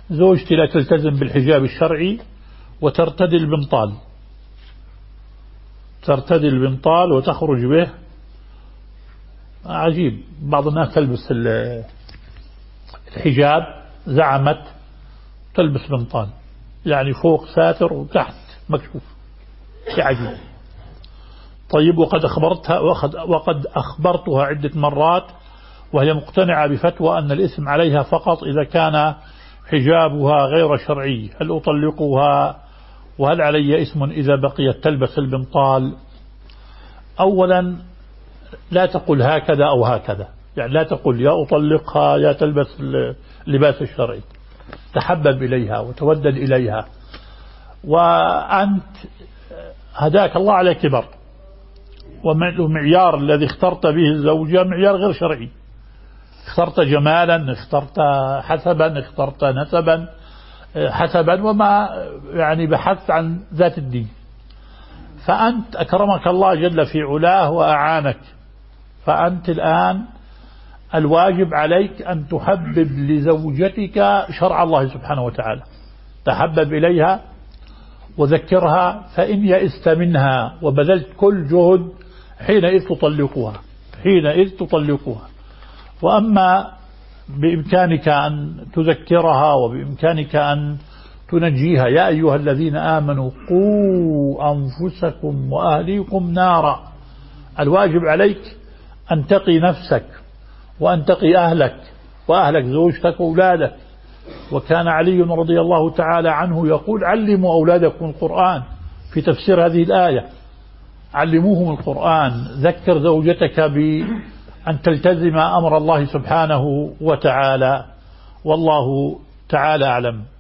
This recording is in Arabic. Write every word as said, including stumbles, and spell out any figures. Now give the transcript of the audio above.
زوجتي لا تلتزم بالحجاب الشرعي وترتدي البنطال، ترتدي البنطال وتخرج به. عجيب، بعض الناس تلبس الحجاب زعمت تلبس بنطال، يعني فوق ساتر وتحت مكشوف، عجيب. طيب، وقد أخبرتها وقد أخبرتها عدة مرات وهي مقتنعة بفتوى أن الإثم عليها فقط إذا كان حجابها غير شرعي، هل أطلقها وهل علي إثم إذا بقيت تلبس البنطال؟ أولا لا تقل هكذا أو هكذا، يعني لا تقل يا أطلقها يا تلبس اللباس الشرعي، تحبب إليها وتودد إليها. وأنت هداك الله على كبر، ومعيار الذي اخترت به الزوجة معيار غير شرعي، اخترت جمالا، اخترت حسبا، اخترت نسبا حسبا، وما يعني بحثت عن ذات الدين. فأنت أكرمك الله جل في علاه وأعانك، فأنت الآن الواجب عليك أن تحبب لزوجتك شرع الله سبحانه وتعالى، تحبب إليها وذكرها، فإن يئست منها وبذلت كل جهد حينئذ تطلقها، حينئذ تطلقها. وأما بإمكانك أن تذكرها وبإمكانك أن تنجيها، يا أيها الذين آمنوا قوا أنفسكم وأهليكم نارا، الواجب عليك أن تقي نفسك وأن تقي أهلك وأهلك زوجتك وأولادك. وكان علي رضي الله تعالى عنه يقول علموا أولادكم القرآن، في تفسير هذه الآية علموهم القرآن، ذكر زوجتك بأن تلتزم أمر الله سبحانه وتعالى، والله تعالى أعلم.